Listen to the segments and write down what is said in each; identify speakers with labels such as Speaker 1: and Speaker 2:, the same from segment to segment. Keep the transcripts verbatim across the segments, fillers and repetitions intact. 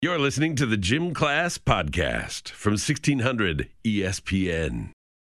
Speaker 1: You're listening to the Gym Class Podcast from sixteen hundred E S P N.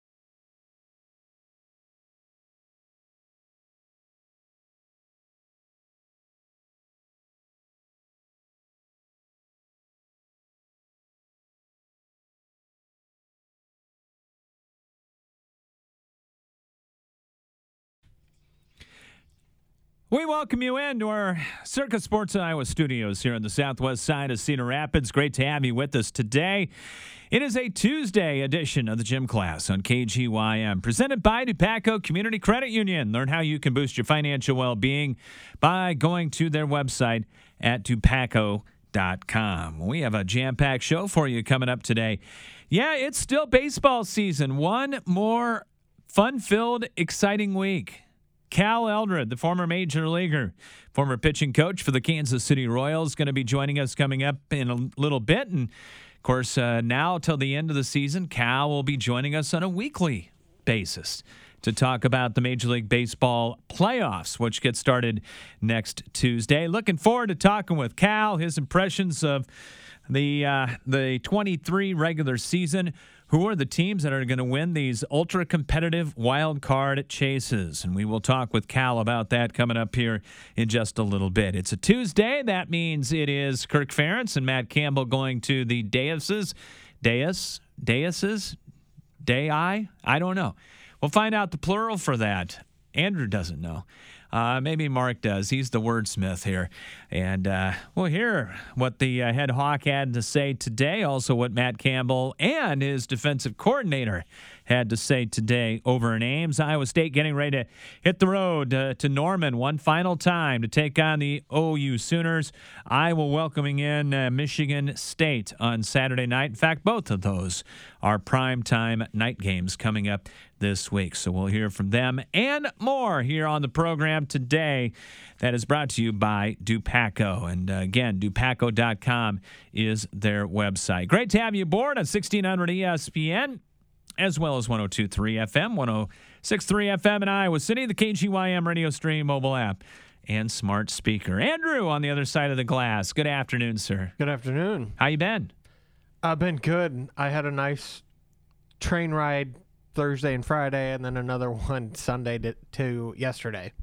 Speaker 2: We welcome you into our Circa Sports Iowa studios here on the southwest side of Cedar Rapids. Great to have you with us today. It is a Tuesday edition of the Gym Class on K G Y M, presented by Dupaco Community Credit Union. Learn how you can boost your financial well-being by going to their website at dupaco dot com. We have a jam-packed show for you coming up today. Yeah, it's still baseball season. One more fun-filled, exciting week. Cal Eldred, the former major leaguer, former pitching coach for the Kansas City Royals, going to be joining us coming up in a little bit. And, of course, uh, now till the end of the season, Cal will be joining us on a weekly basis to talk about the Major League Baseball playoffs, which get started next Tuesday. Looking forward to talking with Cal, his impressions of the uh, the twenty-three regular season. Who are the teams that are going to win these ultra-competitive wild card chases? And we will talk with Cal about that coming up here in just a little bit. It's a Tuesday. That means it is Kirk Ferentz and Matt Campbell going to the daises. Dais? Daises? Dai? I don't know. We'll find out the plural for that. Andrew doesn't know. Uh, maybe Mark does. He's the wordsmith here. And uh, we'll hear what the uh, head Hawk had to say today, also what Matt Campbell and his defensive coordinator had to say today over in Ames. Iowa State getting ready to hit the road uh, to Norman one final time to take on the O U Sooners. Iowa welcoming in uh, Michigan State on Saturday night. In fact, both of those are primetime night games coming up this week. So we'll hear from them and more here on the program today. That is brought to you by Dupaco. And uh, again, dupaco dot com is their website. Great to have you aboard on sixteen hundred E S P N, as well as one oh two point three F M, one oh six point three F M in Iowa City, the K G Y M radio stream, mobile app, and smart speaker. Andrew on the other side of the glass. Good afternoon, sir.
Speaker 3: Good afternoon.
Speaker 2: How you been?
Speaker 3: I've been good. I had a nice train ride Thursday and Friday, and then another one Sunday to, to yesterday.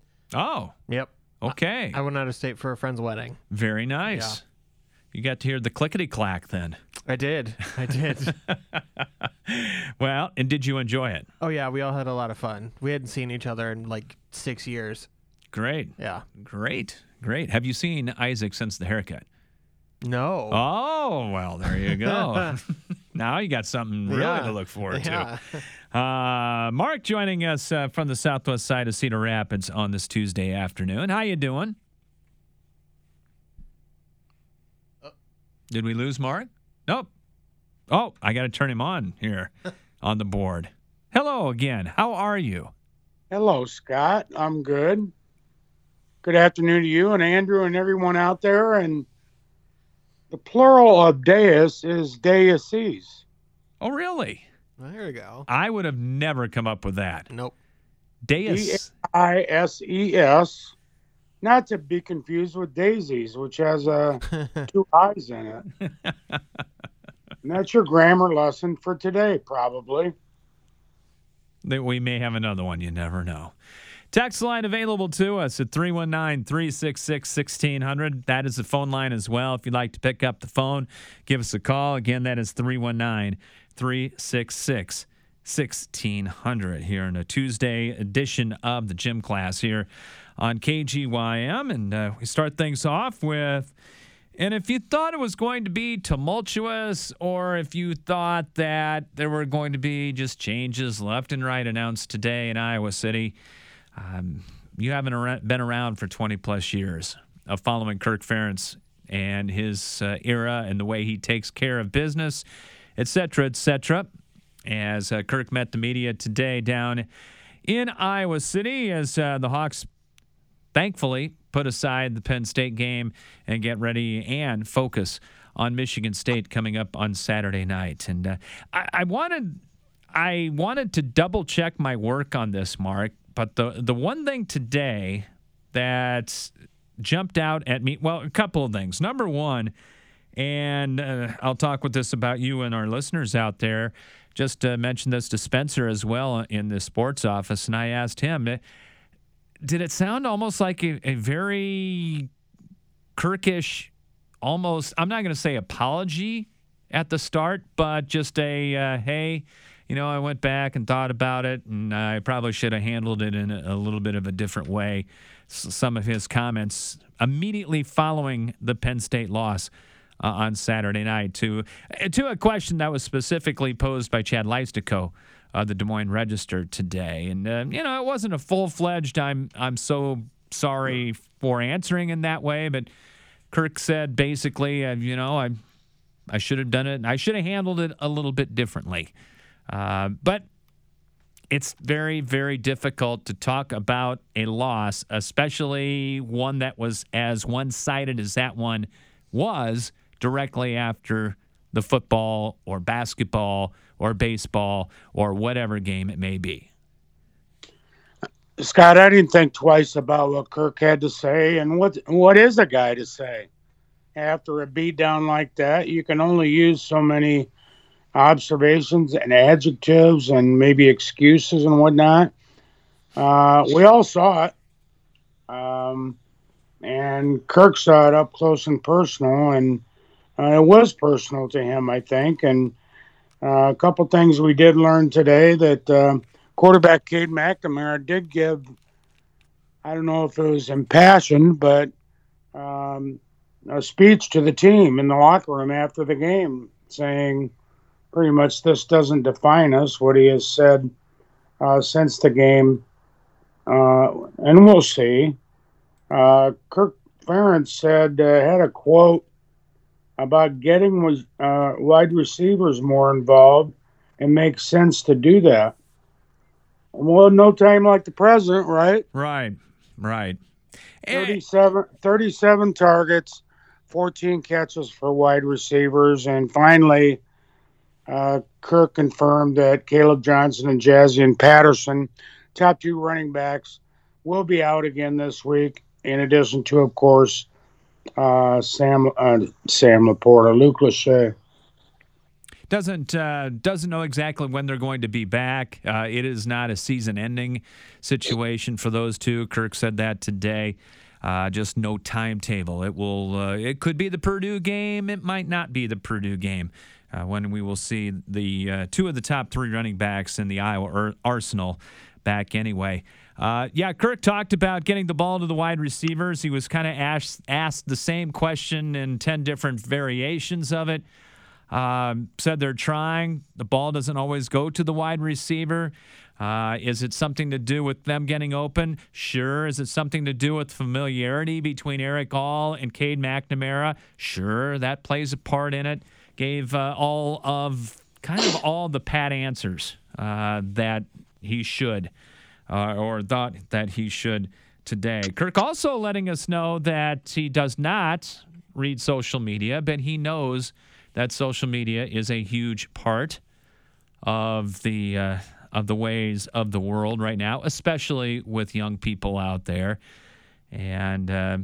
Speaker 2: Oh.
Speaker 3: Yep.
Speaker 2: Okay.
Speaker 3: I, I went out of state for a friend's wedding.
Speaker 2: Very nice.
Speaker 3: Yeah.
Speaker 2: You got to hear the clickety-clack then.
Speaker 3: I did. I did.
Speaker 2: Well, and did you enjoy it?
Speaker 3: Oh, yeah. We all had a lot of fun. We hadn't seen each other in like six years.
Speaker 2: Great.
Speaker 3: Yeah.
Speaker 2: Great. Great. Have you seen Isaac since the haircut?
Speaker 3: No.
Speaker 2: Oh, well, there you go. Now you got something really
Speaker 3: yeah.
Speaker 2: to look forward
Speaker 3: yeah.
Speaker 2: to. Uh, Mark joining us uh, from the southwest side of Cedar Rapids on this Tuesday afternoon. How you doing? Uh, Did we lose Mark? Nope. Oh, I got to turn him on here on the board. Hello again. How are you?
Speaker 4: Hello, Scott. I'm good. Good afternoon to you and Andrew and everyone out there. And the plural of dais is daises.
Speaker 2: Oh, really?
Speaker 3: Well, there you go.
Speaker 2: I would have never come up with that.
Speaker 3: Nope.
Speaker 2: Dais.
Speaker 4: D A I S E S. Not to be confused with daisies, which has uh, two eyes in it. And that's your grammar lesson for today, probably.
Speaker 2: That we may have another one. You never know. Text line available to us at three one nine, three six six, one six zero zero. That is the phone line as well. If you'd like to pick up the phone, give us a call. Again, that is three one nine, three six six, one six zero zero here in a Tuesday edition of the Gym Class here on K G Y M. And uh, we start things off with, and if you thought it was going to be tumultuous, or if you thought that there were going to be just changes left and right announced today in Iowa City, Um, you haven't ar- been around for twenty plus years of following Kirk Ferentz and his uh, era and the way he takes care of business, et cetera, et cetera. As uh, Kirk met the media today down in Iowa City, as uh, the Hawks thankfully put aside the Penn State game and get ready and focus on Michigan State coming up on Saturday night. And uh, I, I wanted, I wanted to double check my work on this, Mark. But the the one thing today that jumped out at me, well, a couple of things. Number one, And uh, I'll talk with this about you and our listeners out there. Just uh, mentioned this to Spencer as well in the sports office, and I asked him, did it sound almost like a, a very Kirkish, almost, I'm not going to say apology at the start, but just a, uh, hey, you know, I went back and thought about it, and I probably should have handled it in a, a little bit of a different way. S- some of his comments immediately following the Penn State loss uh, on Saturday night to to a question that was specifically posed by Chad Leistikow of the Des Moines Register today. And, uh, you know, it wasn't a full-fledged, I'm, I'm so sorry for answering in that way, but Kirk said basically, uh, you know, I, I should have done it. I should have handled it a little bit differently. Uh, but it's very, very difficult to talk about a loss, especially one that was as one-sided as that one was directly after the football or basketball or baseball or whatever game it may be.
Speaker 4: Scott, I didn't think twice about what Kirk had to say, and what what is a guy to say after a beatdown like that? You can only use so many observations and adjectives and maybe excuses and whatnot. Uh, we all saw it, um, and Kirk saw it up close and personal, and uh, it was personal to him, I think. And uh, a couple things we did learn today that. Uh, Quarterback Cade McNamara did give, I don't know if it was impassioned, but um, a speech to the team in the locker room after the game saying pretty much this doesn't define us, what he has said uh, since the game. Uh, and we'll see. Uh, Kirk Ferentz said, uh, had a quote about getting uh, wide receivers more involved. It makes sense to do that. Well, no time like the present, right?
Speaker 2: Right, right.
Speaker 4: thirty-seven, thirty-seven targets, fourteen catches for wide receivers. And finally, uh, Kirk confirmed that Caleb Johnson and Jazian Patterson, top two running backs, will be out again this week, in addition to, of course, uh, Sam uh, Sam Laporta, Luke Lachey.
Speaker 2: Doesn't uh, doesn't know exactly when they're going to be back. Uh, it is not a season-ending situation for those two. Kirk said that today. Uh, just no timetable. It will. Uh, it could be the Purdue game. It might not be the Purdue game. Uh, when we will see the uh, two of the top three running backs in the Iowa Arsenal back anyway. Uh, yeah, Kirk talked about getting the ball to the wide receivers. He was kind of asked asked the same question in ten different variations of it. Um, said they're trying. The ball doesn't always go to the wide receiver. Uh, is it something to do with them getting open? Sure. Is it something to do with familiarity between Eric All and Cade McNamara? Sure, that plays a part in it. Gave uh, all of, kind of all the pat answers uh, that he should, uh, or thought that he should today. Kirk also letting us know that he does not read social media, but he knows that social media is a huge part of the uh, of the ways of the world right now, especially with young people out there. And uh,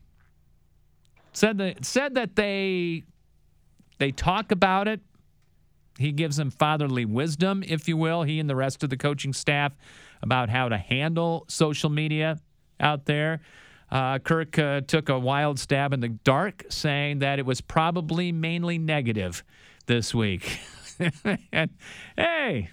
Speaker 2: said that said that they they talk about it. He gives them fatherly wisdom, if you will, he and the rest of the coaching staff, about how to handle social media out there. Uh, Kirk uh, took a wild stab in the dark, saying that it was probably mainly negative this week. And, hey,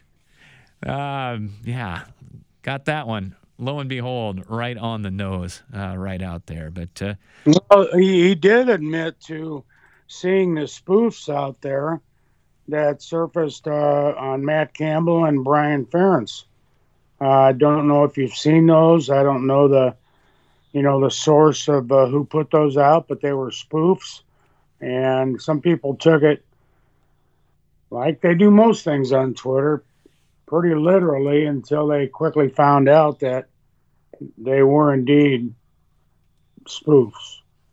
Speaker 2: um, yeah, got that one. Lo and behold, right on the nose, uh, right out there. But uh,
Speaker 4: well, he, he did admit to seeing the spoofs out there that surfaced uh, on Matt Campbell and Brian Ferentz. Uh, I don't know if you've seen those. I don't know the you know, the source of uh, who put those out, but they were spoofs. And some people took it, like they do most things on Twitter, pretty literally, until they quickly found out that they were indeed spoofs.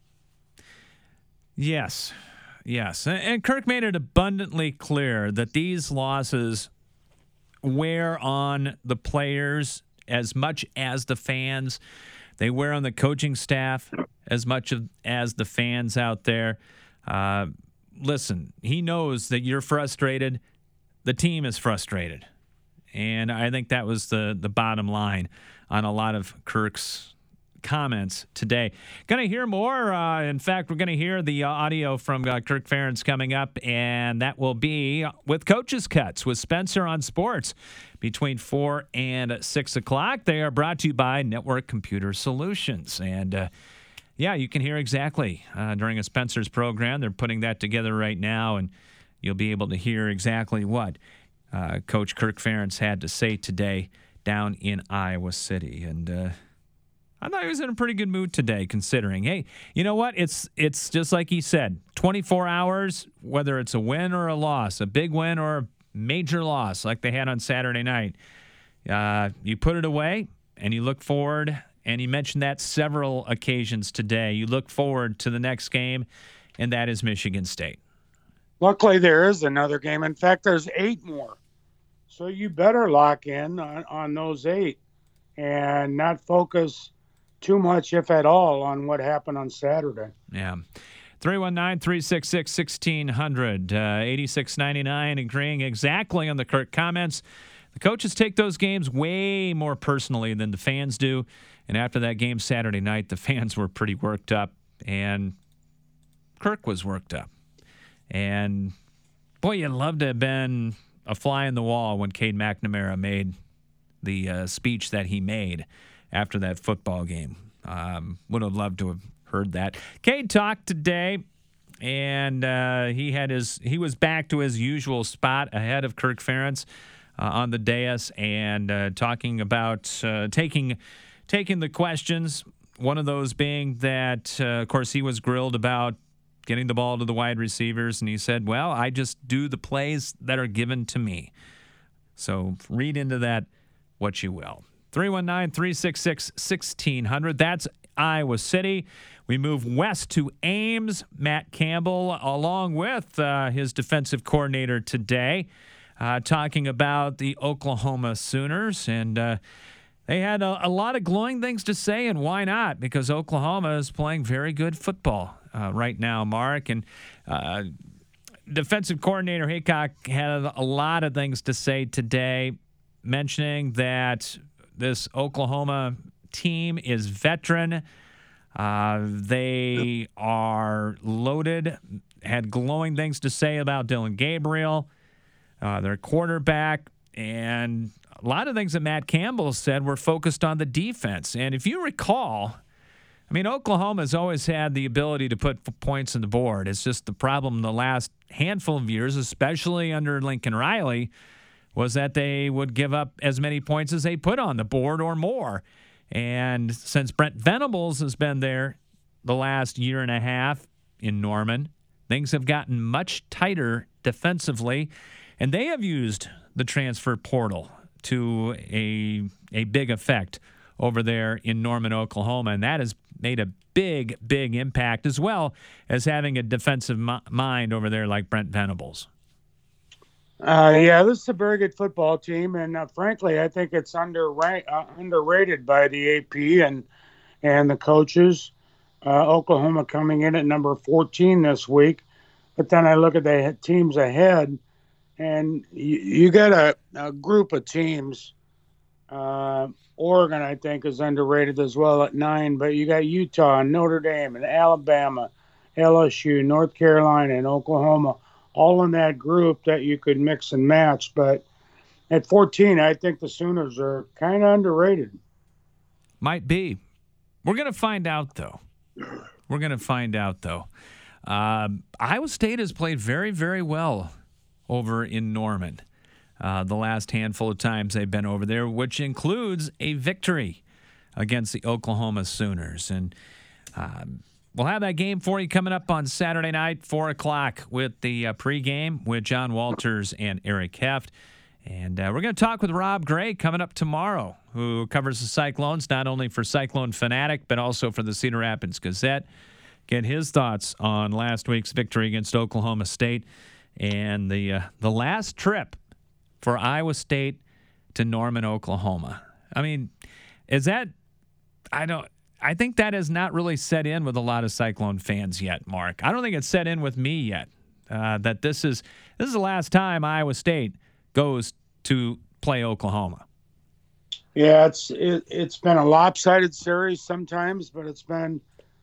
Speaker 2: Yes, yes. And Kirk made it abundantly clear that these losses wear on the players as much as the fans. They wear on the coaching staff as much of, as the fans out there. Uh, listen, he knows that you're frustrated. The team is frustrated. And I think that was the, the bottom line on a lot of Kirk's comments today. Going to hear more. Uh, in fact, we're going to hear the uh, audio from uh, Kirk Ferentz coming up, and that will be with Coach's Cuts with Spencer on Sports between four and six o'clock. They are brought to you by Network Computer Solutions. And, uh, yeah, you can hear exactly uh, during a Spencer's program. They're putting that together right now, and you'll be able to hear exactly what uh, Coach Kirk Ferentz had to say today down in Iowa City. And, uh, I thought he was in a pretty good mood today, considering, hey, you know what? It's it's just like he said, twenty-four hours, whether it's a win or a loss, a big win or a major loss like they had on Saturday night. Uh, you put it away and you look forward, and he mentioned that several occasions today. You look forward to the next game, and that is Michigan State.
Speaker 4: Luckily, there is another game. In fact, there's eight more. So you better lock in on, on those eight and not focus too much, if at all, on what happened on Saturday.
Speaker 2: Yeah. three one nine, three six six, one six zero zero, uh, eighty-six ninety-nine, agreeing exactly on the Kirk comments. The coaches take those games way more personally than the fans do. And after that game Saturday night, the fans were pretty worked up, and Kirk was worked up. And, boy, you'd love to have been a fly in the wall when Cade McNamara made the uh, speech that he made after that football game. Um, would have loved to have heard that. Cade talked today, and uh, he had his he was back to his usual spot ahead of Kirk Ferentz uh, on the dais, and uh, talking about uh, taking taking the questions. One of those being that, uh, of course, he was grilled about getting the ball to the wide receivers, and he said, "Well, I just do the plays that are given to me." So read into that what you will. three one nine, three six six, one six zero zero. That's Iowa City. We move west to Ames. Matt Campbell, along with uh, his defensive coordinator today, uh, talking about the Oklahoma Sooners. And uh, they had a, a lot of glowing things to say, and why not? Because Oklahoma is playing very good football uh, right now, Mark. And uh, defensive coordinator Haycock had a lot of things to say today, mentioning that this Oklahoma team is veteran. Uh, they are loaded. Had glowing things to say about Dylan Gabriel, uh, their quarterback, and a lot of things that Matt Campbell said were focused on the defense. And if you recall, I mean, Oklahoma's always had the ability to put points on the board. It's just the problem in the last handful of years, especially under Lincoln Riley, was that they would give up as many points as they put on the board or more. And since Brent Venables has been there the last year and a half in Norman, things have gotten much tighter defensively, and they have used the transfer portal to a a big effect over there in Norman, Oklahoma, and that has made a big, big impact, as well as having a defensive mi- mind over there like Brent Venables.
Speaker 4: Uh, yeah, this is a very good football team, and uh, frankly, I think it's under uh, underrated by the A P and and the coaches. Uh, Oklahoma coming in at number fourteen this week, but then I look at the teams ahead, and you, you got a, a group of teams. Uh, Oregon, I think, is underrated as well at nine, but you got Utah, and Notre Dame, and Alabama, L S U, North Carolina, and Oklahoma, all in that group that you could mix and match. But at fourteen, I think the Sooners are kind of underrated.
Speaker 2: Might be. We're going to find out, though. We're going to find out, though. Um, Iowa State has played very, very well over in Norman uh, the last handful of times they've been over there, which includes a victory against the Oklahoma Sooners. And um, we'll have that game for you coming up on Saturday night, four o'clock, with the uh, pregame with John Walters and Eric Heft. And uh, we're going to talk with Rob Gray coming up tomorrow, who covers the Cyclones, not only for Cyclone Fanatic, but also for the Cedar Rapids Gazette. Get his thoughts on last week's victory against Oklahoma State and the uh, the last trip for Iowa State to Norman, Oklahoma. I mean, is that – I don't – I think that has not really set in with a lot of Cyclone fans yet, Mark. I don't think it's set in with me yet. uh, that this is this is the last time Iowa State goes to play Oklahoma.
Speaker 4: Yeah, it's it, it's been a lopsided series sometimes, but it's been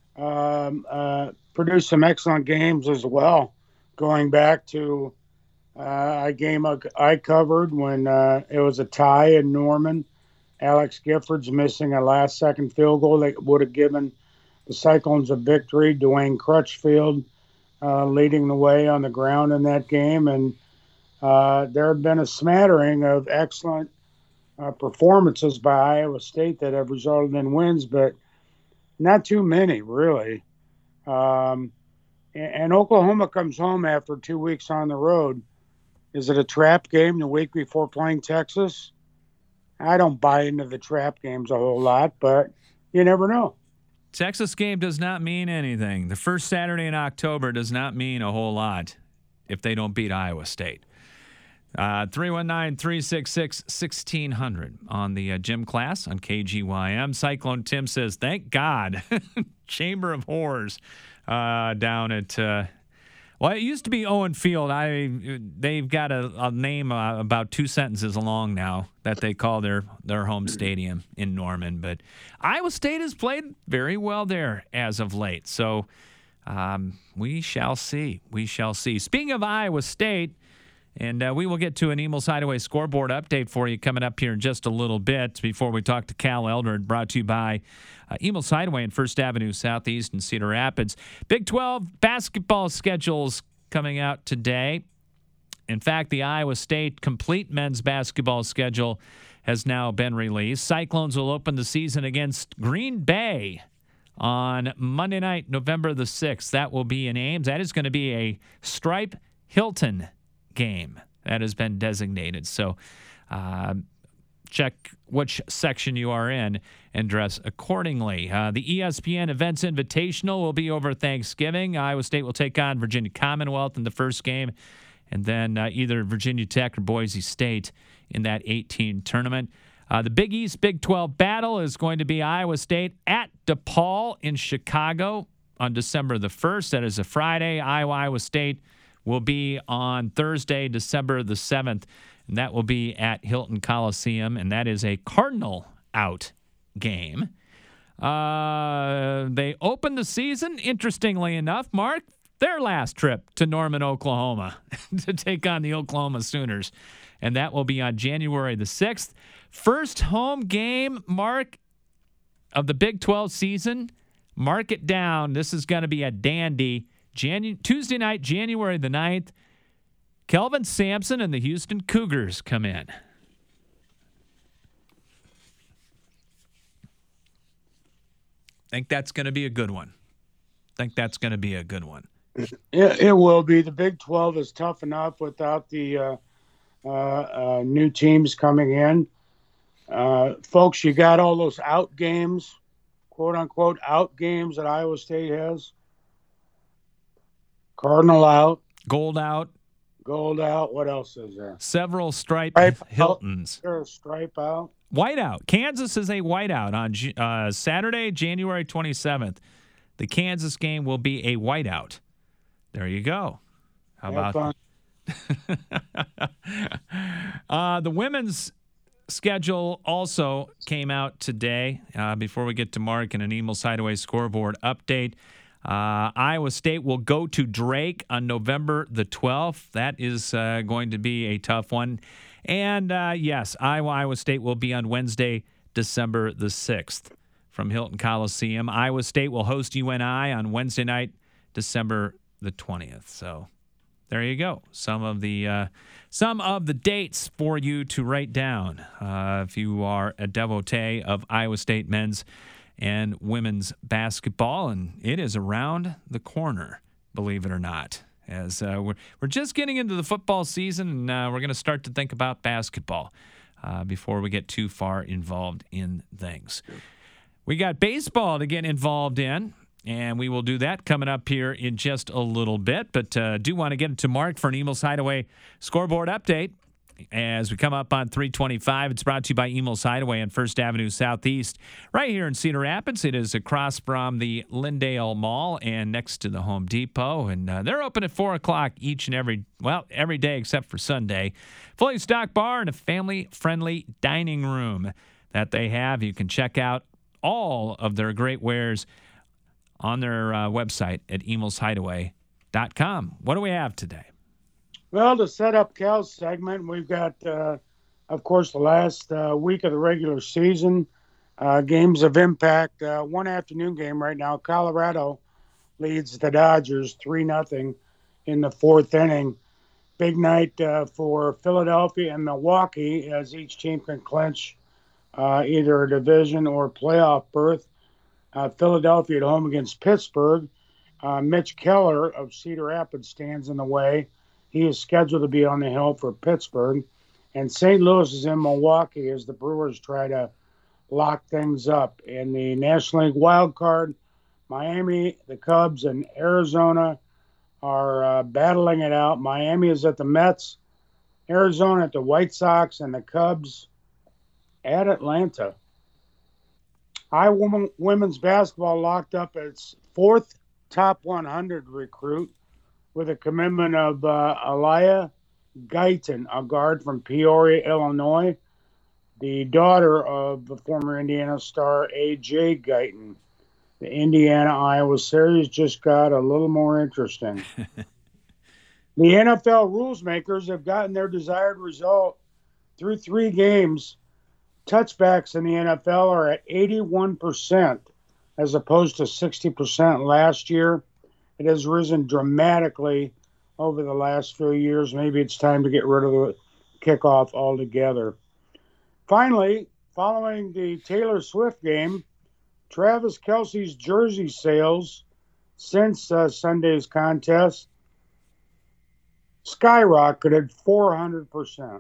Speaker 4: um, uh, produced some excellent games as well. Going back to uh, a game I covered when uh, it was a tie in Norman. Alex Gifford's missing a last-second field goal that would have given the Cyclones a victory. Dwayne Crutchfield uh, leading the way on the ground in that game, and uh, there have been a smattering of excellent Uh, performances by Iowa State that have resulted in wins, but not too many, really. Um, and, and Oklahoma comes home after two weeks on the road. Is it a trap game the week before playing Texas? I don't buy into the trap games a whole lot, but you never know.
Speaker 2: Texas game does not mean anything. The first Saturday in October does not mean a whole lot if they don't beat Iowa State. Uh, three one nine, three six six, one six zero zero on the uh, gym class on K G Y M. Cyclone Tim says, thank God. Chamber of Horrors uh, down at, uh, well, it used to be Owen Field. I They've got a, a name uh, about two sentences long now that they call their, their home stadium in Norman. But Iowa State has played very well there as of late. So um, we shall see. We shall see. Speaking of Iowa State, And uh, we will get to an Emil's Hideaway scoreboard update for you coming up here in just a little bit before we talk to Cal Eldred, brought to you by uh, Emil's Hideaway in First Avenue Southeast in Cedar Rapids. Big twelve basketball schedules coming out today. In fact, the Iowa State complete men's basketball schedule has now been released. Cyclones will open the season against Green Bay on Monday night, November the sixth. That will be in Ames. That is going to be a Stripe Hilton game that has been designated. So uh, check which section you are in and dress accordingly. Uh, the E S P N Events Invitational will be over Thanksgiving. Iowa State will take on Virginia Commonwealth in the first game, and then uh, either Virginia Tech or Boise State in that eighteen tournament. Uh, the Big East Big twelve battle is going to be Iowa State at DePaul in Chicago on December the first. That is a Friday. Iowa, Iowa State will be on Thursday, December the seventh, and that will be at Hilton Coliseum, and that is a Cardinal out game. Uh, they opened the season, interestingly enough, Mark, their last trip to Norman, Oklahoma to take on the Oklahoma Sooners, and that will be on January the sixth. First home game, Mark, of the Big twelve season. Mark it down. This is going to be a dandy. Janu- Tuesday night, January the ninth, Kelvin Sampson and the Houston Cougars come in. Think that's going to be a good one. Think that's going to be a good one.
Speaker 4: It, it will be. The Big twelve is tough enough without the uh, uh, uh, new teams coming in. Uh, folks, you got all those out games, quote unquote, out games that Iowa State has. Cardinal out.
Speaker 2: Gold out.
Speaker 4: Gold out. What else is there?
Speaker 2: Several stripe,
Speaker 4: stripe
Speaker 2: Hiltons.
Speaker 4: Out. There's a stripe out.
Speaker 2: Whiteout. Kansas is a whiteout on uh, Saturday, January twenty-seventh. The Kansas game will be a whiteout. There you go. How
Speaker 4: Have
Speaker 2: about that? uh, the women's schedule also came out today. Uh, before we get to Mark and an Emil's Hideaway scoreboard update, uh, Iowa State will go to Drake on November the twelfth. That is uh, going to be a tough one. And, uh, yes, Iowa, Iowa State will be on Wednesday, December the sixth from Hilton Coliseum. Iowa State will host U N I on Wednesday night, December the twentieth. So there you go. Some of the uh, some of the dates for you to write down uh, if you are a devotee of Iowa State men's and women's basketball, and it is around the corner, believe it or not. As uh, we're we're just getting into the football season, and uh, we're going to start to think about basketball uh, before we get too far involved in things. We got baseball to get involved in, and we will do that coming up here in just a little bit. But uh, do want to get it to Mark for an Emil's Hideaway scoreboard update. As we come up on three twenty-five, it's brought to you by Emil's Hideaway on First Avenue Southeast, right here in Cedar Rapids. It is across from the Lindale Mall and next to the Home Depot. And uh, they're open at four o'clock each and every, well, every day except for Sunday. Fully stocked bar and a family-friendly dining room that they have. You can check out all of their great wares on their uh, website at emils hideaway dot com. What do we have today?
Speaker 4: Well, to set up Cal's segment, we've got, uh, of course, the last uh, week of the regular season, uh, games of impact. Uh, one afternoon game right now. Colorado leads the Dodgers three nothing in the fourth inning. Big night uh, for Philadelphia and Milwaukee as each team can clinch uh, either a division or playoff berth. Uh, Philadelphia at home against Pittsburgh. Uh, Mitch Keller of Cedar Rapids stands in the way. He is scheduled to be on the hill for Pittsburgh. And Saint Louis is in Milwaukee as the Brewers try to lock things up. In the National League wild card, Miami, the Cubs, and Arizona are uh, battling it out. Miami is at the Mets, Arizona at the White Sox, and the Cubs at Atlanta. I women, women's basketball locked up its fourth top one hundred recruit with a commitment of uh, Aliyah Guyton, a guard from Peoria, Illinois, the daughter of the former Indiana star A J Guyton. The Indiana-Iowa series just got a little more interesting. The N F L rules makers have gotten their desired result through three games. Touchbacks in the N F L are at eighty-one percent as opposed to sixty percent last year. It has risen dramatically over the last few years. Maybe it's time to get rid of the kickoff altogether. Finally, following the Taylor Swift game, Travis Kelce's jersey sales since uh, Sunday's contest skyrocketed four hundred percent.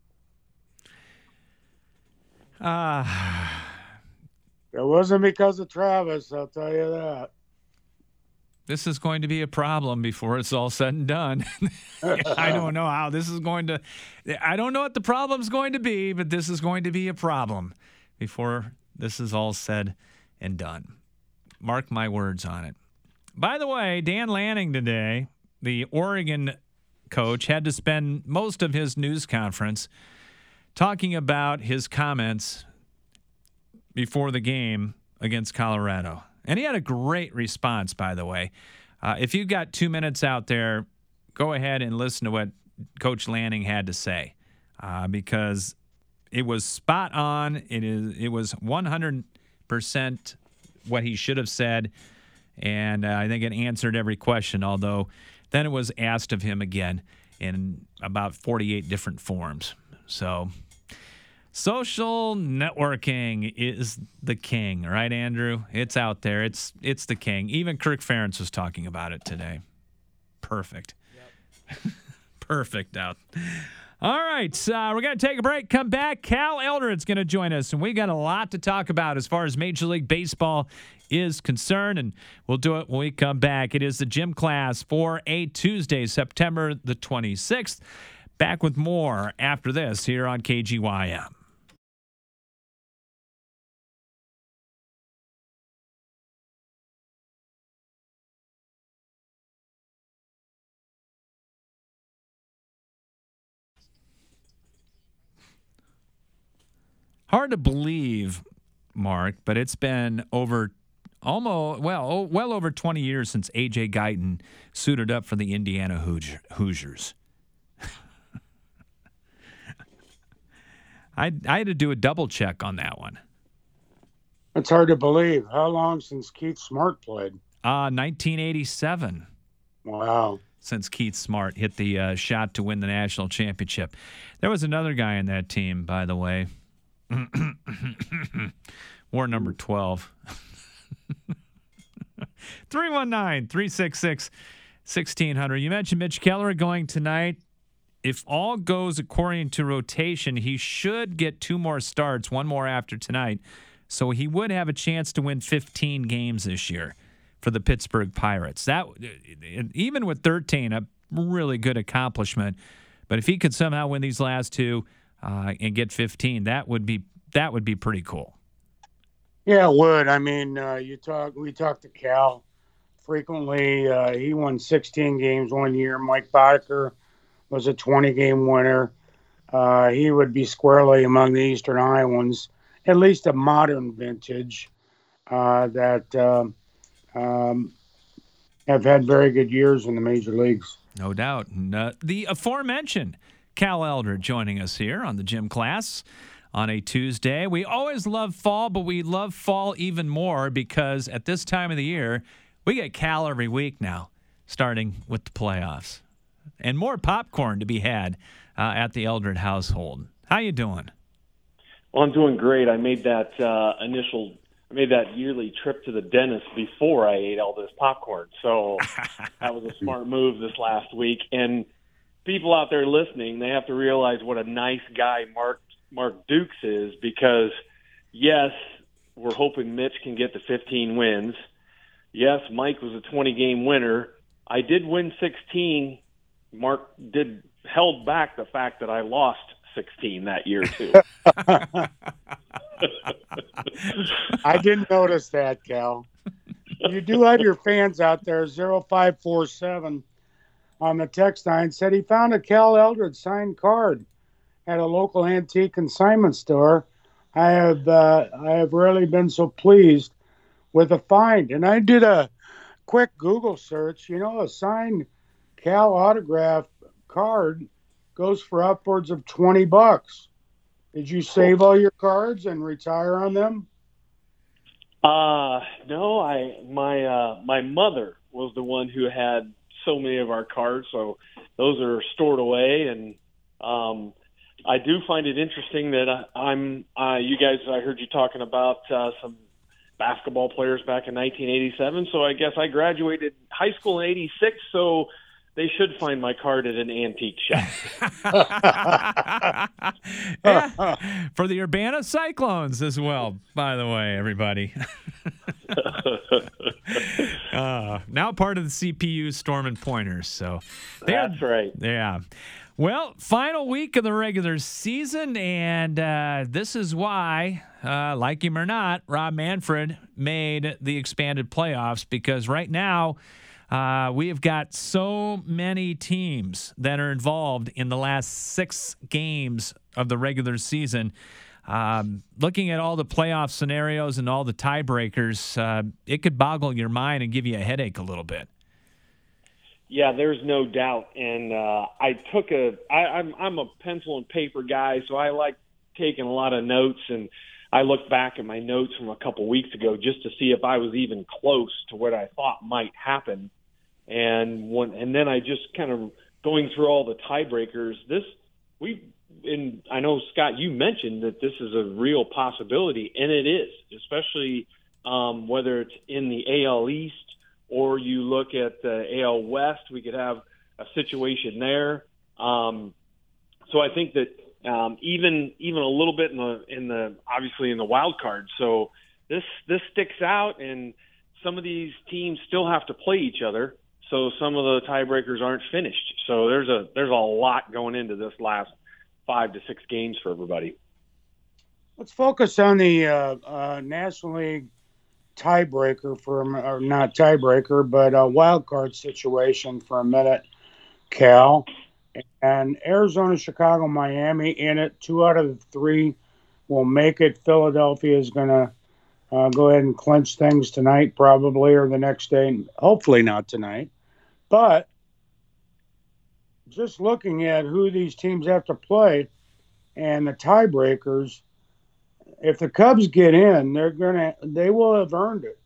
Speaker 2: Ah.
Speaker 4: Uh, it wasn't because of Travis, I'll tell you that.
Speaker 2: This is going to be a problem before it's all said and done. I don't know how this is going to – I don't know what the problem's going to be, but this is going to be a problem before this is all said and done. Mark my words on it. By the way, Dan Lanning today, the Oregon coach, had to spend most of his news conference talking about his comments before the game against Colorado. And he had a great response, by the way. Uh, if you've got two minutes out there, go ahead and listen to what Coach Lanning had to say uh, because it was spot on. It is. It was one hundred percent what he should have said, and uh, I think it answered every question, although then it was asked of him again in about forty-eight different forms. So social networking is the king, right, Andrew? It's out there. It's it's the king. Even Kirk Ferentz was talking about it today. Perfect. Yep. Perfect out. All right, uh, we're going to take a break. Come back. Cal Eldred's going to join us, and we got a lot to talk about as far as Major League Baseball is concerned, and we'll do it when we come back. It is the gym class for a Tuesday, September the twenty-sixth. Back with more after this here on K G Y M. Hard to believe, Mark, but it's been over almost, well, well over twenty years since A J Guyton suited up for the Indiana Hoosier, Hoosiers. I, I had to do a double check on that one.
Speaker 4: It's hard to believe. How long since Keith Smart played?
Speaker 2: Uh, nineteen eighty-seven.
Speaker 4: Wow.
Speaker 2: Since Keith Smart hit the uh, shot to win the national championship. There was another guy in that team, by the way. War number twelve. three one nine, three six six, one six zero zero. You mentioned Mitch Keller going tonight. If all goes according to rotation, he should get two more starts, one more after tonight. So he would have a chance to win fifteen games this year for the Pittsburgh Pirates. That, even with thirteen, a really good accomplishment. But if he could somehow win these last two uh, and get fifteen, that would be that would be pretty cool.
Speaker 4: Yeah, it would. I mean, uh, you talk. We talk to Cal frequently. Uh, he won sixteen games one year. Mike Boddicker was a twenty-game winner. Uh, he would be squarely among the Eastern Iowans, at least a modern vintage uh, that um, um, have had very good years in the major leagues.
Speaker 2: No doubt. And, uh, the aforementioned Cal Eldred joining us here on the Gym Class on a Tuesday. We always love fall, but we love fall even more because at this time of the year, we get Cal every week now, starting with the playoffs. And more popcorn to be had uh, at the Eldred household. How you doing?
Speaker 5: Well, I'm doing great. I made that uh, initial, I made that yearly trip to the dentist before I ate all this popcorn. So that was a smart move this last week. And people out there listening, they have to realize what a nice guy Mark Mark Dukes is, because yes, we're hoping Mitch can get to fifteen wins. Yes, Mike was a twenty-game winner. I did win sixteen. Mark did held back the fact that I lost sixteen that year too.
Speaker 4: I didn't notice that, Cal. You do have your fans out there. zero five four seven on the text line said he found a Cal Eldred signed card at a local antique consignment store. I have uh, I have rarely been so pleased with a find. And I did a quick Google search. You know, a signed Cal autograph card goes for upwards of twenty bucks. Did you save all your cards and retire on them?
Speaker 5: Uh, no, I my uh, my mother was the one who had so many of our cards, so those are stored away. And um, I do find it interesting that I, I'm uh, you guys. I heard you talking about uh, some basketball players back in nineteen eighty-seven. So I guess I graduated high school in eighty-six. So they should find my card at an antique shop.
Speaker 2: Yeah, for the Urbana Cyclones as well, by the way, everybody. uh, now part of the C P U Storm and Pointers. So
Speaker 5: that's right.
Speaker 2: Yeah. Well, final week of the regular season, and uh, this is why, uh, like him or not, Rob Manfred made the expanded playoffs, because right now uh, we have got so many teams that are involved in the last six games of the regular season. Um, looking at all the playoff scenarios and all the tiebreakers, uh, it could boggle your mind and give you a headache a little bit.
Speaker 5: Yeah, there's no doubt. And uh, I took a I, I'm I'm a pencil and paper guy, so I like taking a lot of notes. And I looked back at my notes from a couple weeks ago just to see if I was even close to what I thought might happen. And when and then I just kind of going through all the tiebreakers. This we and I know, Scott, you mentioned that this is a real possibility, and it is, especially um, whether it's in the A L East or you look at the A L West. We could have a situation there. Um, so I think that um, even even a little bit in the in the obviously in the wild card. So this this sticks out, and some of these teams still have to play each other. So some of the tiebreakers aren't finished. So there's a there's a lot going into this last five to six games for everybody.
Speaker 4: Let's focus on the uh, uh, National League tiebreaker for or not tiebreaker, but a wild card situation for a minute, Cal. And Arizona, Chicago, Miami in it. Two out of the three will make it. Philadelphia is going to uh, go ahead and clinch things tonight, probably, or the next day. Hopefully not tonight. But just looking at who these teams have to play and the tiebreakers, if the Cubs get in, they're gonna they will have earned it.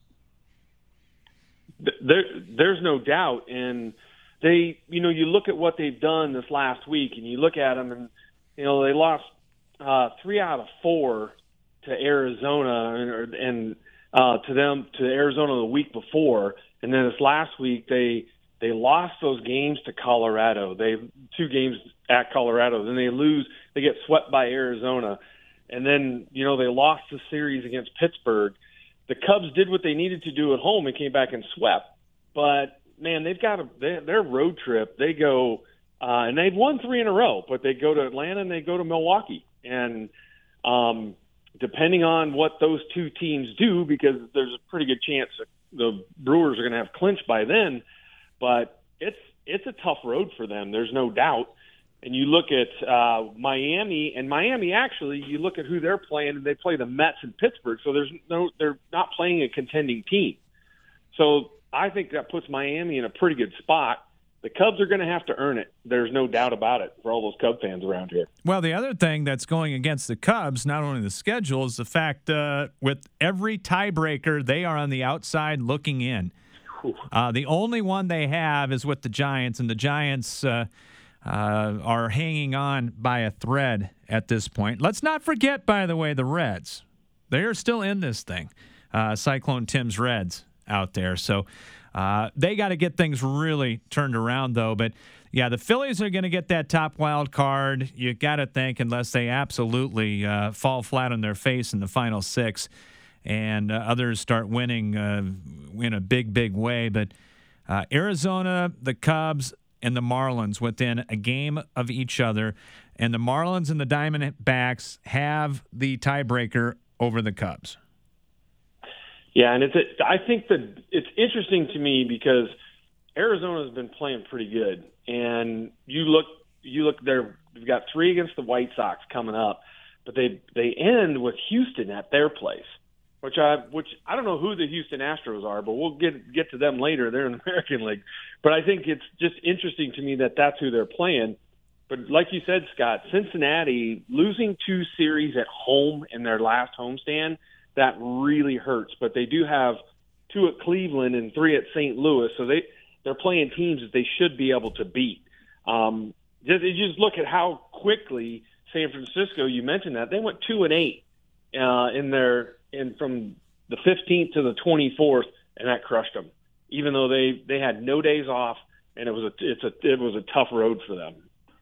Speaker 5: There, there's no doubt, and they, you know, you look at what they've done this last week, and you look at them, and you know they lost uh, three out of four to Arizona, and, and uh, to them to Arizona the week before, and then this last week they they lost those games to Colorado. They two games at Colorado, then they lose, they get swept by Arizona. And then, you know, they lost the series against Pittsburgh. The Cubs did what they needed to do at home and came back and swept. But, man, they've got a, they, their road trip. They go Uh, and they've won three in a row, but they go to Atlanta and they go to Milwaukee. And um, depending on what those two teams do, because there's a pretty good chance that the Brewers are going to have clinched by then, but it's it's a tough road for them. There's no doubt. And you look at uh, Miami, and Miami actually, you look at who they're playing, and they play the Mets in Pittsburgh. So there's no, they're not playing a contending team. So I think that puts Miami in a pretty good spot. The Cubs are going to have to earn it. There's no doubt about it for all those Cub fans around here.
Speaker 2: Well, the other thing that's going against the Cubs, not only the schedule, is the fact uh, with every tiebreaker, they are on the outside looking in. Uh, the only one they have is with the Giants, and the Giants uh, uh, are hanging on by a thread at this point. Let's not forget, by the way, the Reds. They are still in this thing. Uh, Cyclone Tim's Reds out there. So uh, they got to get things really turned around, though. But, yeah, the Phillies are going to get that top wild card. You got to think, unless they absolutely uh, fall flat on their face in the final six and uh, others start winning uh, in a big, big way. But uh, Arizona, the Cubs, and the Marlins within a game of each other. And the Marlins and the Diamondbacks have the tiebreaker over the Cubs.
Speaker 5: Yeah, and it's a, I think that it's interesting to me because Arizona's been playing pretty good, and you look you look there. They've got three against the White Sox coming up, but they they end with Houston at their place, which I which I don't know who the Houston Astros are, but we'll get get to them later. They're in the American League, but I think it's just interesting to me that that's who they're playing. But like you said, Scott, Cincinnati losing two series at home in their last homestand. That really hurts, but they do have two at Cleveland and three at Saint Louis, so they they're playing teams that they should be able to beat. Um, just, you just look at how quickly San Francisco. You mentioned that they went two and eight uh, in their in from the fifteenth to the twenty-fourth, and that crushed them. Even though they, they had no days off, and it was a it's a it was a tough road for them.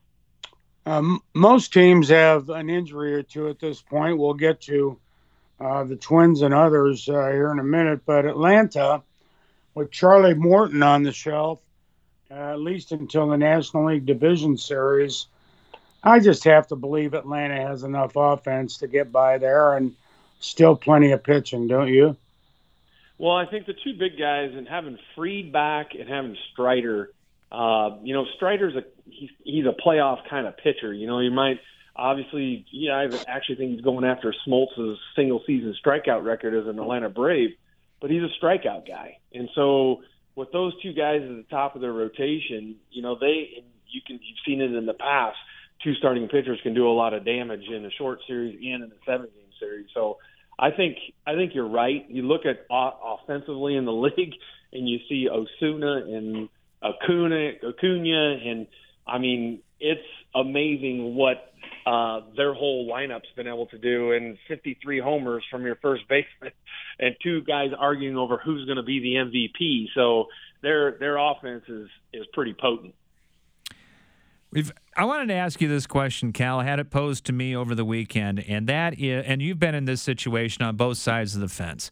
Speaker 4: Um, most teams have an injury or two at this point. We'll get to Uh, the Twins and others uh, here in a minute, but Atlanta, with Charlie Morton on the shelf, uh, at least until the National League Division Series, I just have to believe Atlanta has enough offense to get by there and still plenty of pitching, don't you?
Speaker 5: Well, I think the two big guys, and having Fried back and having Strider, uh, you know, Strider's a he's, he's a playoff kind of pitcher. You know, you might. Obviously, yeah, I actually think he's going after Smoltz's single-season strikeout record as an Atlanta Brave, but he's a strikeout guy. And so with those two guys at the top of their rotation, you know, they you can you've seen it in the past. Two starting pitchers can do a lot of damage in a short series and in a seven-game series. So I think I think you're right. You look at uh, offensively in the league, and you see Osuna and Acuna, Acuna, and I mean, it's amazing what uh, their whole lineup's been able to do, and fifty-three homers from your first baseman, and two guys arguing over who's going to be the M V P. So their their offense is is pretty potent.
Speaker 2: We've. I wanted to ask you this question, Cal. I had it posed to me over the weekend, and that is, and you've been in this situation on both sides of the fence.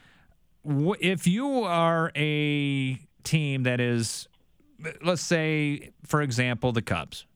Speaker 2: If you are a team that is, let's say, for example, the Cubs,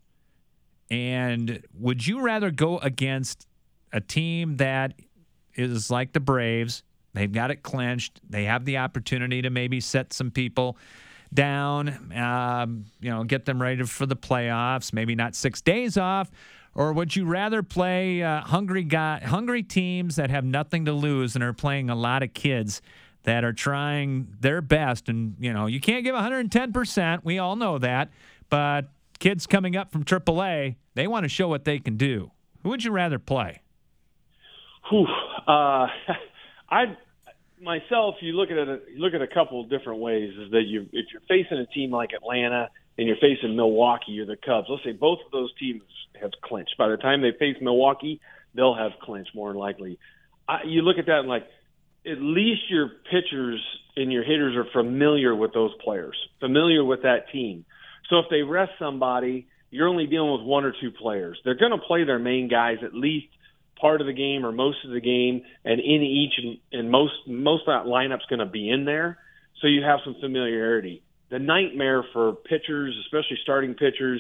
Speaker 2: and would you rather go against a team that is like the Braves? They've got it clinched. They have the opportunity to maybe set some people down, um, you know, get them ready for the playoffs, maybe not six days off? Or would you rather play uh, hungry guy, hungry teams that have nothing to lose and are playing a lot of kids that are trying their best? And, you know, you can't give one hundred ten percent. We all know that. But kids coming up from triple A, they want to show what they can do. Who would you rather play?
Speaker 5: Whew. Uh, I myself, you look at it, you look at a couple of different ways. Is that you, if you're facing a team like Atlanta and you're facing Milwaukee or the Cubs, let's say both of those teams have clinched. By the time they face Milwaukee, they'll have clinched more than likely. I, you look at that and like, at least your pitchers and your hitters are familiar with those players, familiar with that team. So if they rest somebody, you're only dealing with one or two players. They're going to play their main guys at least part of the game or most of the game, and in each and most most of that lineup's going to be in there. So you have some familiarity. The nightmare for pitchers, especially starting pitchers,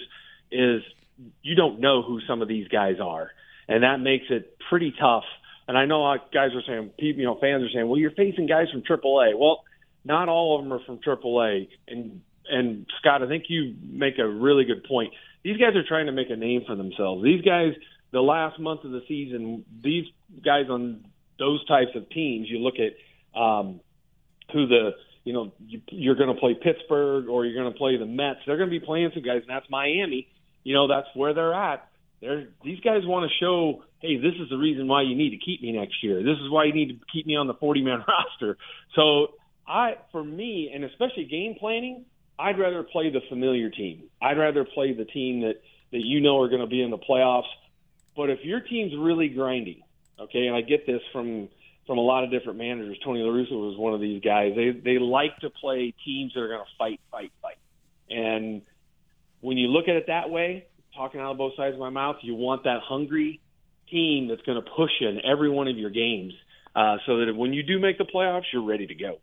Speaker 5: is you don't know who some of these guys are, and that makes it pretty tough. And I know guys are saying, you know, fans are saying, well, you're facing guys from triple A. Well, not all of them are from triple A. And and Scott, I think you make a really good point. These guys are trying to make a name for themselves. These guys, the last month of the season, these guys on those types of teams, you look at um, who the, you know, you, you're going to play Pittsburgh or you're going to play the Mets. They're going to be playing some guys, and that's Miami. You know, that's where they're at. They're, these guys want to show, hey, this is the reason why you need to keep me next year. This is why you need to keep me on the forty-man roster. So, I, for me, and especially game planning, I'd rather play the familiar team. I'd rather play the team that, that you know are going to be in the playoffs. But if your team's really grinding, okay, and I get this from from a lot of different managers. Tony La Russa was one of these guys. They they like to play teams that are going to fight, fight, fight. And when you look at it that way, talking out of both sides of my mouth, you want that hungry team that's going to push you in every one of your games uh, so that when you do make the playoffs, you're ready to go.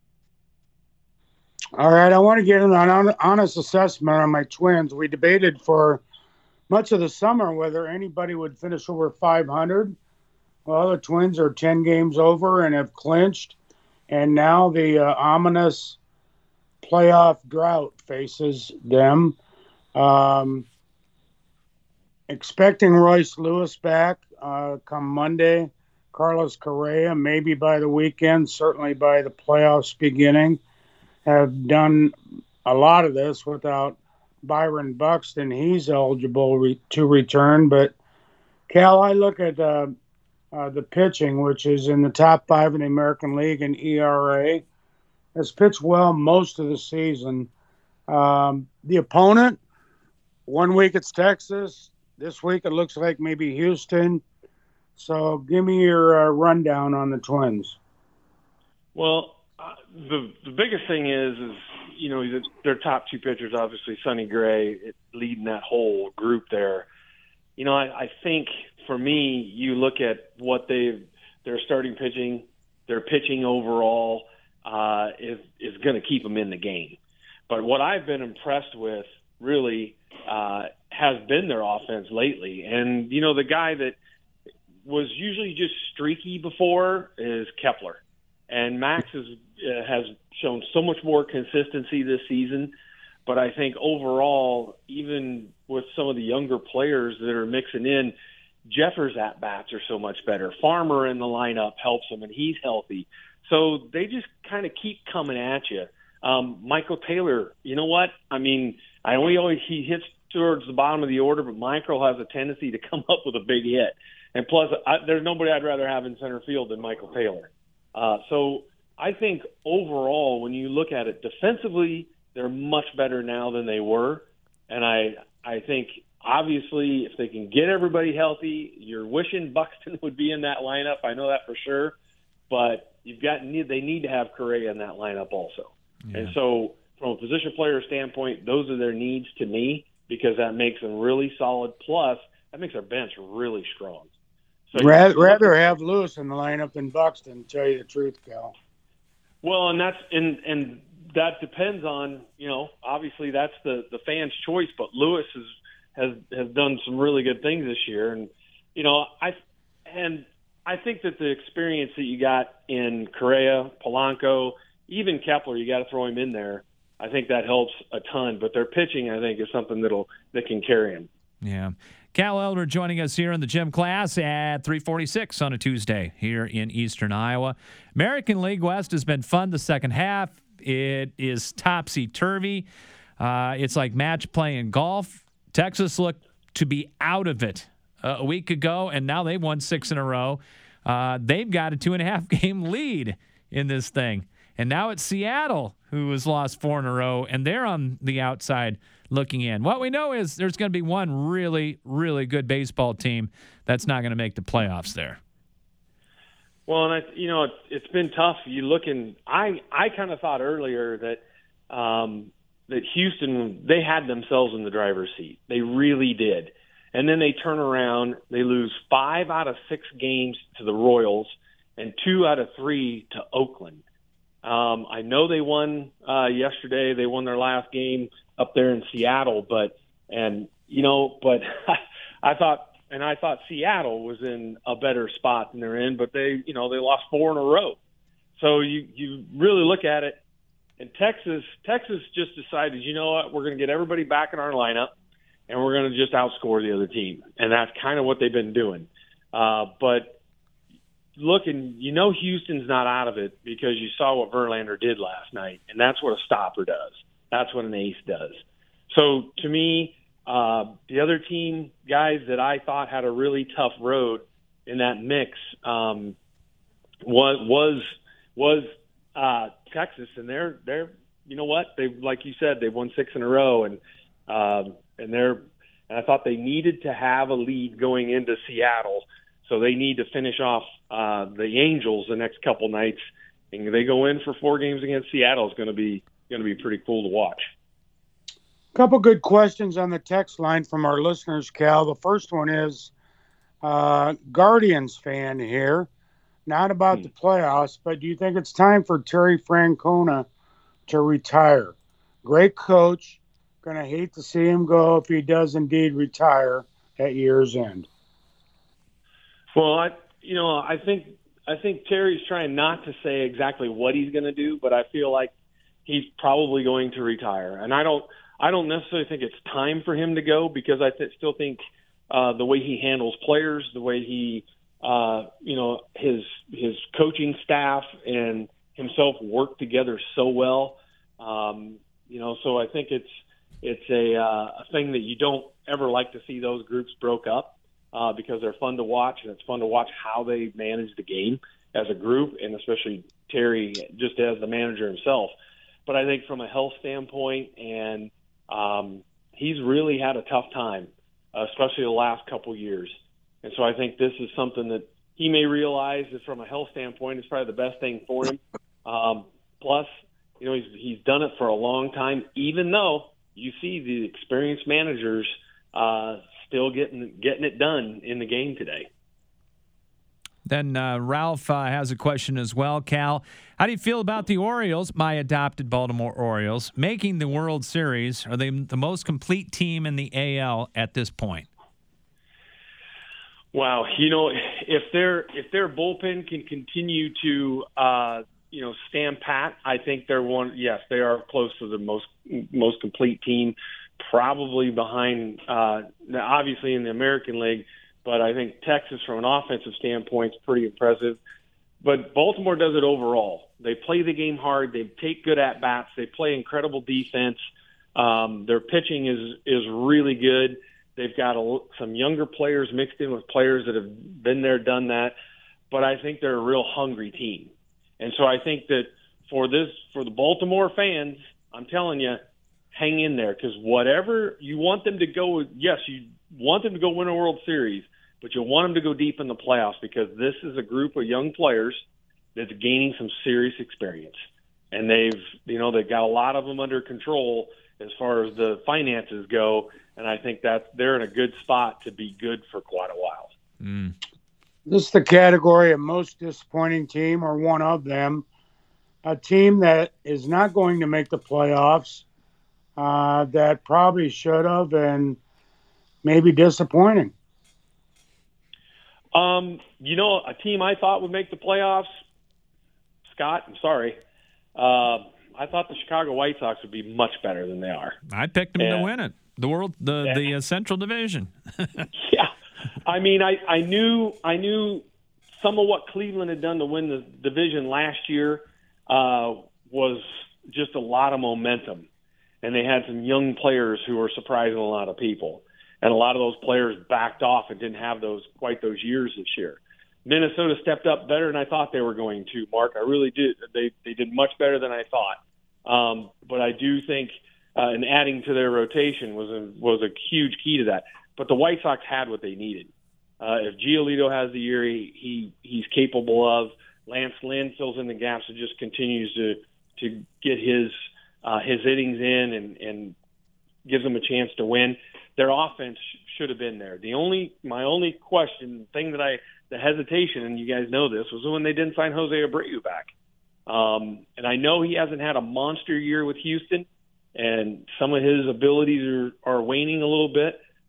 Speaker 4: All right, I want to get an honest assessment on my Twins. We debated for much of the summer whether anybody would finish over five hundred. Well, the Twins are ten games over and have clinched, and now the uh, ominous playoff drought faces them. Um, expecting Royce Lewis back uh, come Monday, Carlos Correa, maybe by the weekend, certainly by the playoffs beginning. Have done a lot of this without Byron Buxton. He's eligible re- to return. But, Cal, I look at uh, uh, the pitching, which is in the top five in the American League in E R A. Has pitched well most of the season. Um, the opponent, one week it's Texas. This week it looks like maybe Houston. So give me your uh, rundown on the Twins.
Speaker 5: Well, Uh, the the biggest thing is, is you know, their top two pitchers, obviously Sonny Gray leading that whole group there. You know, I, I think for me, you look at what they've, their starting pitching, their pitching overall uh, is is going to keep them in the game. But what I've been impressed with really uh, has been their offense lately. And, you know, the guy that was usually just streaky before is Kepler. And Max is, uh, has shown so much more consistency this season. But I think overall, even with some of the younger players that are mixing in, Jeffers' at-bats are so much better. Farmer in the lineup helps him, and he's healthy. So they just kind of keep coming at you. Um, Michael Taylor, you know what? I mean, I only always he hits towards the bottom of the order, but Michael has a tendency to come up with a big hit. And plus, I, there's nobody I'd rather have in center field than Michael Taylor. Uh, so I think overall, when you look at it defensively, they're much better now than they were. And I I think, obviously, if they can get everybody healthy, you're wishing Buxton would be in that lineup. I know that for sure. But you've got they need to have Correa in that lineup also. Yeah. And so from a position player standpoint, those are their needs to me because that makes them really solid. Plus, that makes our bench really strong. So
Speaker 4: rather, rather have Lewis in the lineup than Buxton, to tell you the truth, Cal.
Speaker 5: Well, and that's and and that depends on, you know, obviously that's the, the fans' choice, but Lewis has, has has done some really good things this year, and you know, I and I think that the experience that you got in Correa, Polanco, even Kepler, you got to throw him in there. I think that helps a ton, but their pitching, I think, is something that'll that can carry him.
Speaker 2: Yeah. Cal Elder joining us here in the gym class at three forty-six on a Tuesday here in Eastern Iowa. American League West has been fun the second half. It is topsy-turvy. Uh, it's like match play in golf. Texas looked to be out of it uh, a week ago, and now they've won six in a row. Uh, they've got a two-and-a-half game lead in this thing. And now it's Seattle who has lost four in a row, and they're on the outside looking in. What we know is there's going to be one really, really good baseball team that's not going to make the playoffs there.
Speaker 5: Well, and I, you know, it's, it's been tough. You look and I, I kind of thought earlier that um, that Houston, they had themselves in the driver's seat. They really did. And then they turn around, they lose five out of six games to the Royals and two out of three to Oakland. Um, I know they won uh, yesterday. They won their last game up there in Seattle, but and you know, but I thought, and I thought Seattle was in a better spot than they're in, but they, you know, they lost four in a row. So you, you really look at it, and Texas, Texas just decided, you know what, we're going to get everybody back in our lineup, and we're going to just outscore the other team. And that's kind of what they've been doing. Uh, but looking, you know, Houston's not out of it because you saw what Verlander did last night, and that's what a stopper does. That's what an ace does. So to me, uh, the other team guys that I thought had a really tough road in that mix um, was was was uh, Texas, and they're they're you know what they like you said they've won six in a row, and um, and they're and I thought they needed to have a lead going into Seattle, so they need to finish off uh, the Angels the next couple nights, and they go in for four games against Seattle. It's going to be going to be pretty cool to watch.
Speaker 4: A couple good questions on the text line from our listeners, Cal. The first one is uh, Guardians fan here, not about
Speaker 5: hmm.
Speaker 4: the playoffs, but do you think it's time for Terry Francona to retire? Great coach. Going to hate to see him go if he does indeed retire at year's end.
Speaker 5: Well, I you know I think I think Terry's trying not to say exactly what he's going to do, but I feel like he's probably going to retire, and I don't. I don't necessarily think it's time for him to go because I th- still think uh, the way he handles players, the way he, uh, you know, his his coaching staff and himself work together so well. Um, you know, so I think it's it's a, uh, a thing that you don't ever like to see those groups broke up uh, because they're fun to watch, and it's fun to watch how they manage the game as a group, and especially Terry just as the manager himself. But I think from a health standpoint and Um, he's really had a tough time, uh, especially the last couple years. And so I think this is something that he may realize that from a health standpoint is probably the best thing for him. Um, plus, you know, he's, he's done it for a long time, even though you see the experienced managers uh, still getting getting it done in the game today.
Speaker 2: Then uh, Ralph uh, has a question as well. Cal, how do you feel about the Orioles, my adopted Baltimore Orioles, making the World Series? Are they the most complete team in the A L at this point?
Speaker 5: Wow, you know, if their if their bullpen can continue to uh, you know stand pat, I think they're one. Yes, they are close to the most most complete team, probably behind uh, obviously in the American League. But I think Texas, from an offensive standpoint, is pretty impressive. But Baltimore does it overall. They play the game hard. They take good at-bats. They play incredible defense. Um, their pitching is is really good. They've got a, some younger players mixed in with players that have been there, done that. But I think they're a real hungry team. And so I think that for this, for the Baltimore fans, I'm telling you, hang in there, because whatever you want them to go, yes, you want them to go win a World Series, but you want them to go deep in the playoffs because this is a group of young players that's gaining some serious experience. And they've, you know, they've got a lot of them under control as far as the finances go. And I think that they're in a good spot to be good for quite a while.
Speaker 2: Mm.
Speaker 4: This is the category of most disappointing team, or one of them. A team that is not going to make the playoffs, uh, that probably should have, and maybe disappointing.
Speaker 5: Um, you know, a team I thought would make the playoffs, Scott, I'm sorry. Uh, I thought the Chicago White Sox would be much better than they are.
Speaker 2: I picked them
Speaker 5: and,
Speaker 2: to win it. The world, the
Speaker 5: and,
Speaker 2: the uh, Central Division.
Speaker 5: Yeah, I mean, I, I knew I knew some of what Cleveland had done to win the division last year uh, was just a lot of momentum, and they had some young players who were surprising a lot of people. And a lot of those players backed off and didn't have those quite those years this year. Minnesota stepped up better than I thought they were going to, Mark. I really did. They they did much better than I thought. Um, but I do think uh, and adding to their rotation was a, was a huge key to that. But the White Sox had what they needed. Uh, if Giolito has the year he, he he's capable of, Lance Lynn fills in the gaps and just continues to to get his uh, his innings in and, and gives them a chance to win. Their offense should have been there. The only, my only question, thing that I, the hesitation, and you guys know this, was when they didn't sign Jose Abreu back. Um, and I know he hasn't had a monster year with Houston, and some of his abilities are, are waning a little bit.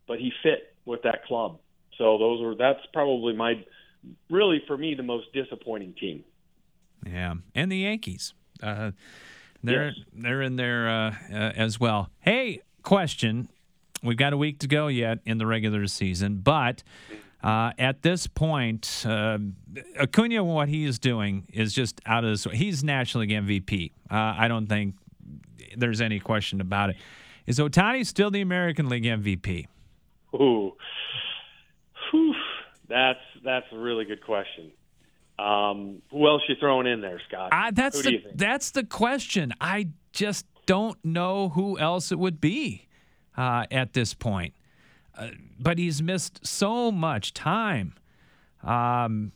Speaker 5: but he fit with that club. So those were that's probably my really for me the most disappointing team.
Speaker 2: Yeah, and the Yankees, uh, they're
Speaker 5: yes.
Speaker 2: they're in there uh, uh, as well. Hey, question: we've got a week to go yet in the regular season, but uh, at this point, uh, Acuna, what he is doing is just out of this. He's National League M V P. Uh, I don't think there's any question about it. Is Ohtani still the American League M V P?
Speaker 5: Ooh, Whew. that's that's a really good question. Um, who else you throwing in there, Scott?
Speaker 2: Uh, that's
Speaker 5: who
Speaker 2: the
Speaker 5: do you think?
Speaker 2: that's the question. I just don't know who else it would be uh, at this point. Uh, but he's missed so much time, um,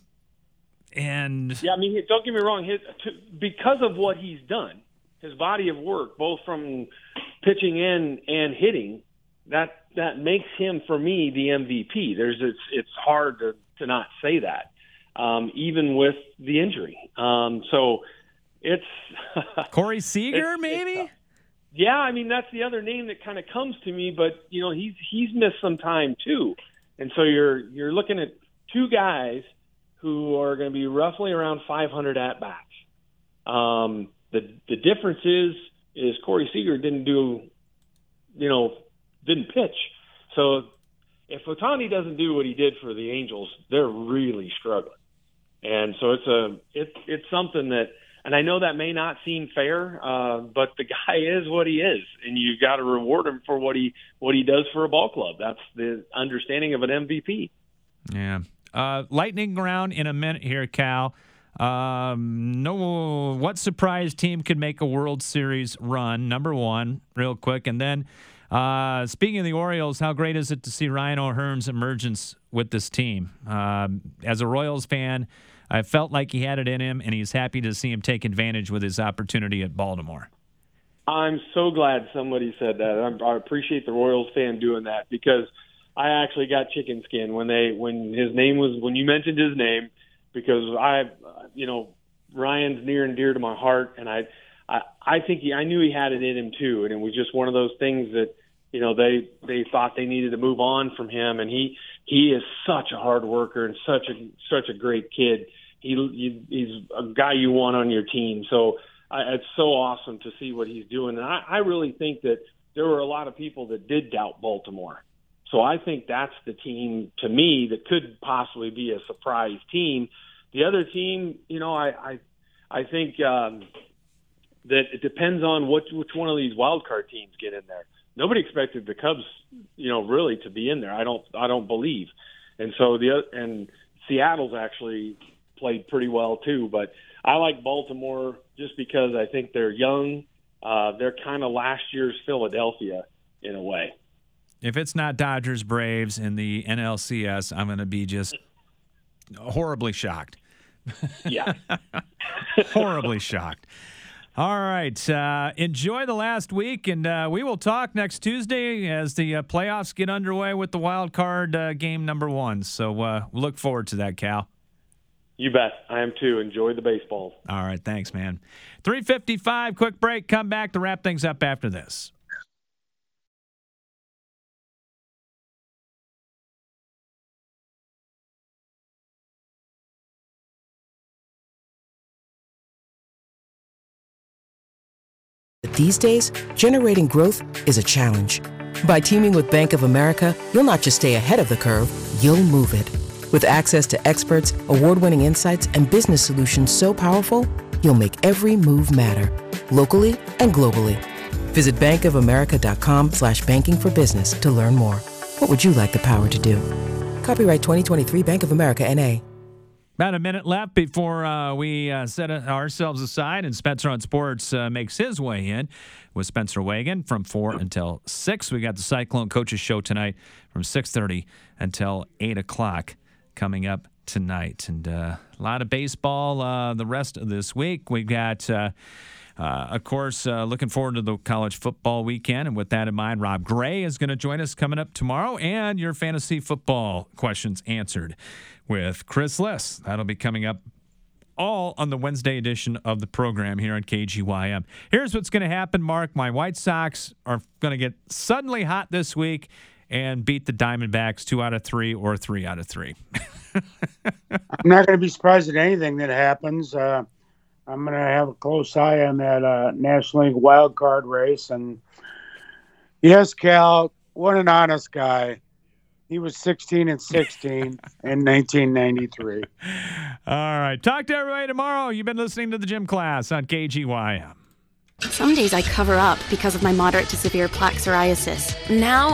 Speaker 2: and
Speaker 5: yeah, I mean, don't get me wrong. His, to, because of what he's done, his body of work, both from pitching in and hitting, that that makes him for me the M V P. There's it's it's hard to, to not say that, um, even with the injury. Um, so it's
Speaker 2: Corey Seager,
Speaker 5: it's,
Speaker 2: maybe.
Speaker 5: It's, uh, yeah, I mean that's the other name that kind of comes to me, but you know he's he's missed some time too, and so you're you're looking at two guys who are going to be roughly around five hundred at bats. Um, the the difference is is Corey Seager didn't do, you know, didn't pitch. So if Ohtani doesn't do what he did for the Angels, they're really struggling. And so it's a it's it's something that, and I know that may not seem fair, uh, but the guy is what he is, and you got to reward him for what he what he does for a ball club. That's the understanding of an M V P.
Speaker 2: Yeah. Uh, lightning round in a minute here, Cal. Um, no, what surprise team could make a World Series run? Number one, real quick, and then uh, speaking of the Orioles, how great is it to see Ryan O'Hearn's emergence with this team? Um, as a Royals fan, I felt like he had it in him, and he's happy to see him take advantage with his opportunity at Baltimore.
Speaker 5: I'm so glad somebody said that. I'm, I appreciate the Royals fan doing that because I actually got chicken skin when they when his name was when you mentioned his name because I, you know, Ryan's near and dear to my heart, and I, I, I think he I knew he had it in him too, and it was just one of those things that you know they they thought they needed to move on from him, and he he is such a hard worker and such a such a great kid. He, he he's a guy you want on your team. So I, it's so awesome to see what he's doing. And I, I really think that there were a lot of people that did doubt Baltimore. So I think that's the team, to me, that could possibly be a surprise team. The other team, you know, I I, I think um, that it depends on what, which one of these wild card teams get in there. Nobody expected the Cubs, you know, really to be in there. I don't I don't believe. And so the and Seattle's actually played pretty well too, but I like Baltimore just because I think they're young. Uh, they're kind of last year's Philadelphia in a way.
Speaker 2: If it's not Dodgers, Braves in the N L C S, I'm going to be just horribly shocked.
Speaker 5: Yeah.
Speaker 2: Horribly shocked. All right. Uh, enjoy the last week, and uh, we will talk next Tuesday as the uh, playoffs get underway with the wild card uh, game number one. So uh, we look forward to that, Cal.
Speaker 5: You bet. I am too. Enjoy the baseball.
Speaker 2: All right. Thanks, man. three fifty-five, quick break. Come back to wrap things up after this.
Speaker 6: These days, generating growth is a challenge. By teaming with Bank of America, you'll not just stay ahead of the curve, you'll move it. With access to experts, award-winning insights, and business solutions so powerful, you'll make every move matter, locally and globally. Visit bankofamerica.com slash banking for business to learn more. What would you like the power to do? Copyright twenty twenty-three Bank of America, N A
Speaker 2: About a minute left before uh, we uh, set ourselves aside and Spencer on Sports uh, makes his way in with Spencer Wagon from four until six. We got the Cyclone Coaches Show tonight from six thirty until eight o'clock coming up tonight. And uh, a lot of baseball uh, the rest of this week. We got, uh, uh, of course, uh, looking forward to the college football weekend. And with that in mind, Rob Gray is going to join us coming up tomorrow, and your fantasy football questions answered with Chris Liss. That'll be coming up all on the Wednesday edition of the program here on K G Y M. Here's what's going to happen, Mark. My White Sox are going to get suddenly hot this week, and beat the Diamondbacks two out of three or three out of three.
Speaker 4: I'm not going to be surprised at anything that happens. Uh, I'm going to have a close eye on that uh, National League wild card race. And yes, Cal, what an honest guy. He was sixteen and sixteen in nineteen ninety-three.
Speaker 2: All right. Talk to everybody tomorrow. You've been listening to the Gym Class on K G Y M.
Speaker 7: Some days I cover up because of my moderate to severe plaque psoriasis. Now